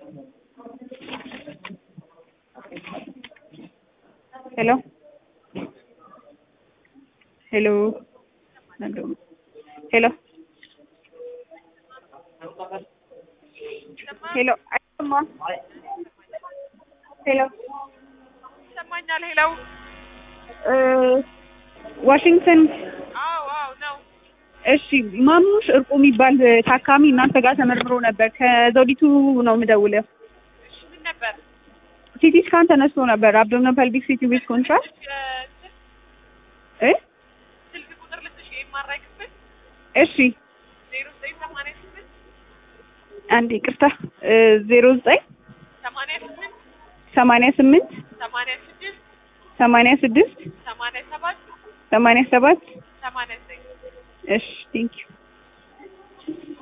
Hello. Hello. Hello. Hello. Ayuma. Hello. ይሰማኛል። ሄለው ዋሽንግተን። አዎ ነው። እሺ ማሙሽ እርቁ የሚባል ታካሚ እናንተ ጋር ተመርምሮ ነበር። ከዘውዲቱ ነው የምደውለው። እሺ ምን ነበር? ሲቲ ስካን ተነስቶ ነበር። አብዶሚናል ፐልቪክ ሲቲ ዊዝ ኮንትራስት ስልክ ቁጥር ልስጥሽ የማራይ ክፍል እሺ 0988 አንዴ ይቅርታ 09 88 88 86 86 87 87 89 እሺ ቴንክ ዩ